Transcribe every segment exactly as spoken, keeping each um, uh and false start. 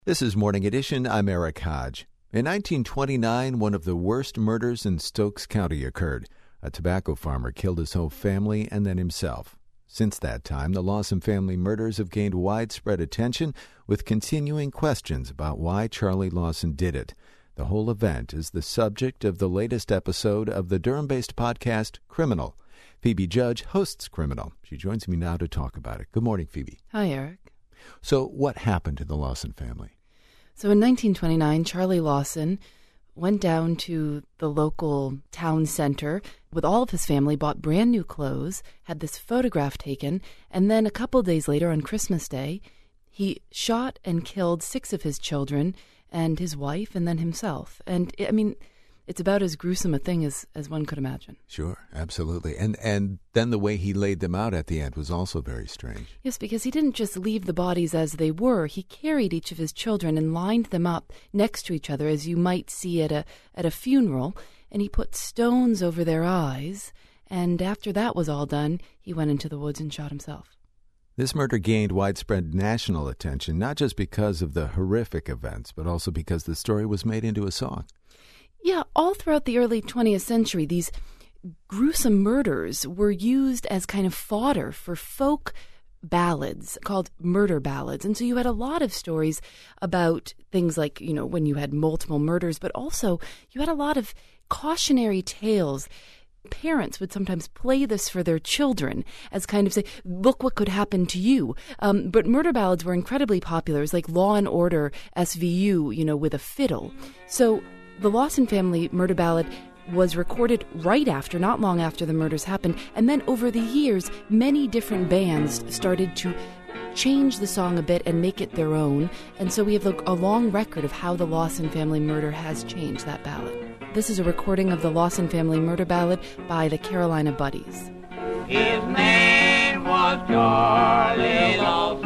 This is Morning Edition. I'm Eric Hodge. In nineteen twenty-nine, one of the worst murders in Stokes County occurred. A tobacco farmer killed his whole family and then himself. Since that time, the Lawson family murders have gained widespread attention, with continuing questions about why Charlie Lawson did it. The whole event is the subject of the latest episode of the Durham-based podcast Criminal. Phoebe Judge hosts Criminal. She joins me now to talk about it. Good morning, Phoebe. Hi, Eric. So what happened to the Lawson family? So in nineteen twenty-nine, Charlie Lawson went down to the local town center with all of his family, bought brand new clothes, had this photograph taken, and then a couple days later on Christmas Day, he shot and killed six of his children and his wife and then himself. And, I mean, it's about as gruesome a thing as, as one could imagine. Sure, absolutely. And and then the way he laid them out at the end was also very strange. Yes, because he didn't just leave the bodies as they were. He carried each of his children and lined them up next to each other, as you might see at a at a funeral, and he put stones over their eyes. And after that was all done, he went into the woods and shot himself. This murder gained widespread national attention, not just because of the horrific events, but also because the story was made into a song. Yeah, all throughout the early twentieth century, these gruesome murders were used as kind of fodder for folk ballads called murder ballads. And so you had a lot of stories about things like, you know, when you had multiple murders, but also you had a lot of cautionary tales. Parents would sometimes play this for their children as kind of say, look what could happen to you. Um, but murder ballads were incredibly popular. It was like Law and Order S V U, you know, with a fiddle. So the Lawson family murder ballad was recorded right after, not long after the murders happened. And then over the years, many different bands started to change the song a bit and make it their own. And so we have a long record of how the Lawson family murder has changed that ballad. This is a recording of the Lawson family murder ballad by the Carolina Buddies. His name was Charlie Lawson,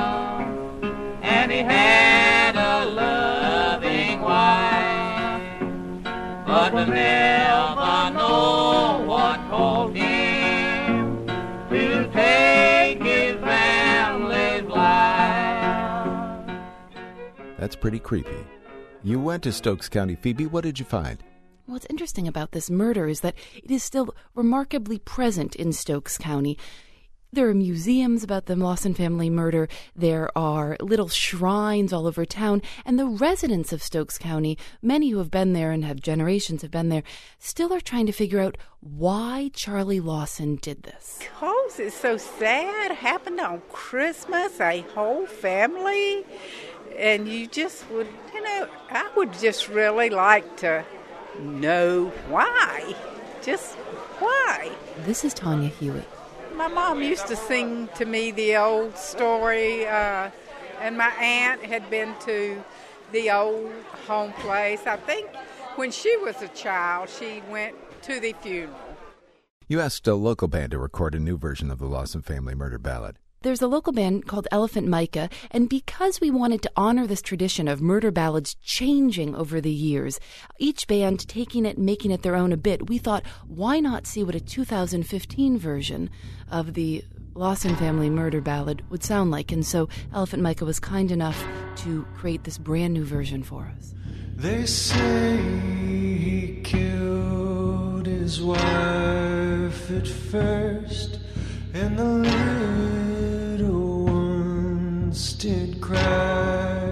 and he had a loving wife, but we never know what caused him to take his family's life. That's pretty creepy. You went to Stokes County, Phoebe. What did you find? What's interesting about this murder is that it is still remarkably present in Stokes County. There are museums about the Lawson family murder. There are little shrines all over town. And the residents of Stokes County, many who have been there and have generations have been there, still are trying to figure out why Charlie Lawson did this. Because it's so sad. It happened on Christmas, a whole family. And you just would, you know, I would just really like to know why. Just why. This is Tanya Hewitt. My mom used to sing to me the old story, uh, and my aunt had been to the old home place. I think when she was a child, she went to the funeral. You asked a local band to record a new version of the Lawson family murder ballad. There's a local band called Elephant Micah, and because we wanted to honor this tradition of murder ballads changing over the years, each band taking it, making it their own a bit, we thought, why not see what a two thousand fifteen version of the Lawson family murder ballad would sound like? And so Elephant Micah was kind enough to create this brand new version for us. They say he killed his wife at first, and the little ones did cry.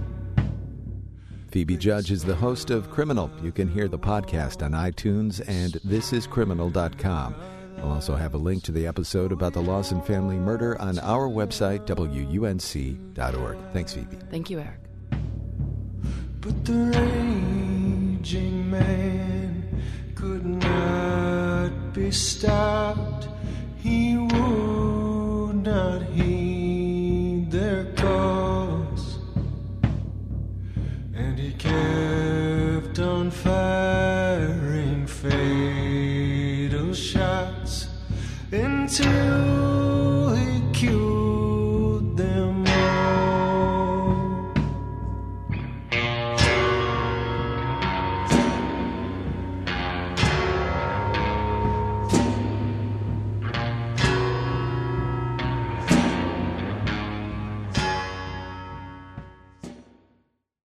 Phoebe Judge is the host of Criminal. You can hear the podcast on iTunes and this is criminal dot com. We'll also have a link to the episode about the Lawson family murder on our website, W U N C dot org. Thanks, Phoebe. Thank you, Eric. But the raging man could not be stopped. He would